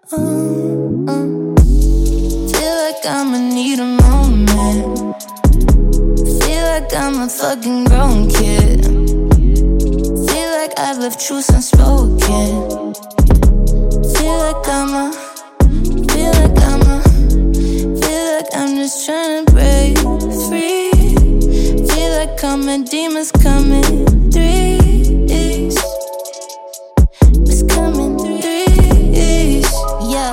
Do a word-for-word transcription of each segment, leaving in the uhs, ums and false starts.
oh, oh. Feel like I'ma need a moment. Feel like I'm a fucking grown kid. Feel like I've left truths unspoken. Feel like I'm a, feel like I'm a, feel like I'm just trying to break free. Feel like I'm a demon's coming threes. It's coming threes. Yeah.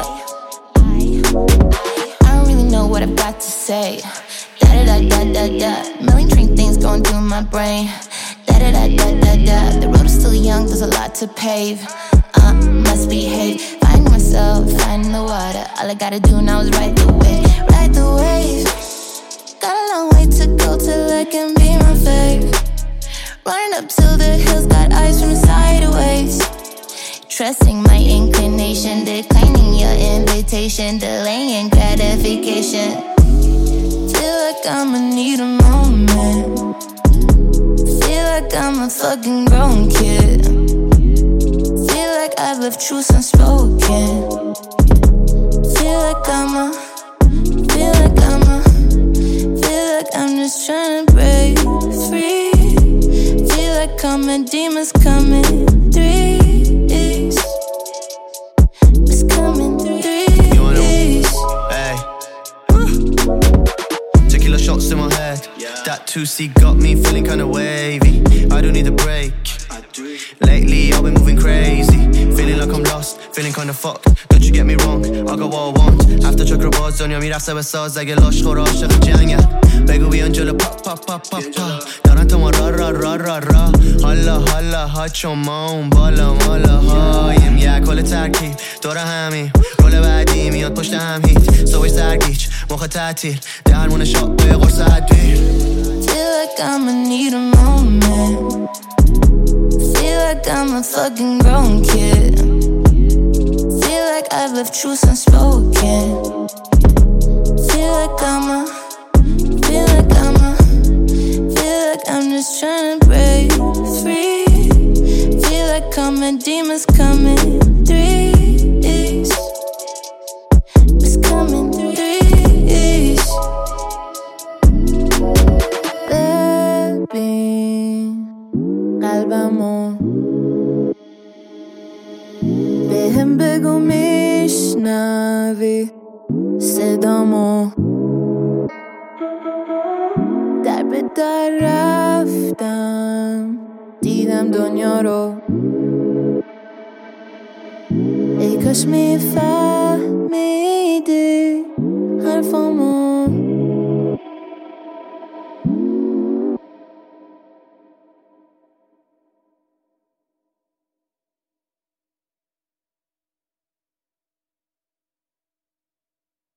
I don't really know what I've got to say. Da da da da da da. Million train things going through my brain. Da da da da da da. The road is still young, there's a lot to pave. Uh, must behave. Finding myself, finding the water. All I gotta do now is ride the wave, ride the wave. Got a long way to go till I can be my fave. Running up to the hills, got eyes from sideways. Trusting my inclination, declining your invitation, delaying gratification. Feel like I'ma need a moment. Feel like I'm a fucking grown kid. Feel like I've left truths unspoken. Feel like I'm a, feel like I'm a, feel like I'm just trying to break free. Feel like I'm a demon's coming threes. It's coming threes. You wanna, hey. Tequila shots in my head. That two C got me feeling kinda wavy. I don't need a break. Lately I've been moving crazy. Feeling like I'm lost, feeling kinda fucked. Don't you get me wrong, I got what I want. After چک رو باز دنیا میرسه به ساز. اگه لاشخور عاشق جنگم بگو بیان جلو پا پا پا پا پا. دارن تو ما را را را را را. حالا حالا ها چون ما اون بالا مالا هایم. یک کل ترکیب دور همیم. رول بعدی میاد پشت هم هیت. سوی سرگیچ مخ تعطیل. درمون شاب به قرص حدویر. Feel like I'ma need a moment. Feel like I'm a fucking grown kid. Feel like I've left truths unspoken. Feel like I'm a, feel like I'm a, feel like I'm just trying to break free. Feel like I'm a demon's coming threes. It's coming threes. ببین قلبمو بهم بگو میشنوی صدامو. در به در رفتم دیدم دنیا رو. ای کاش میفهمیدی حرفامو.